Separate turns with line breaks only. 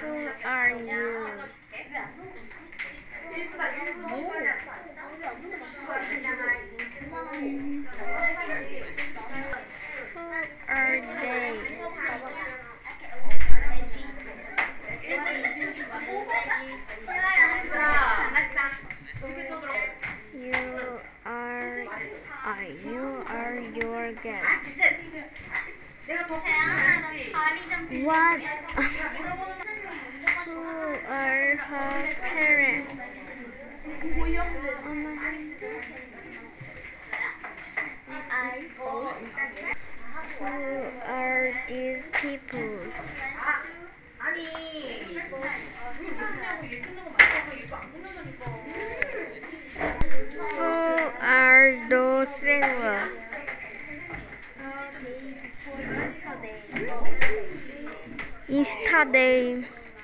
Who are you? Who are they? You are your guest. What? Who are her parents? Who are these people? Who are those sailors? Yesterday.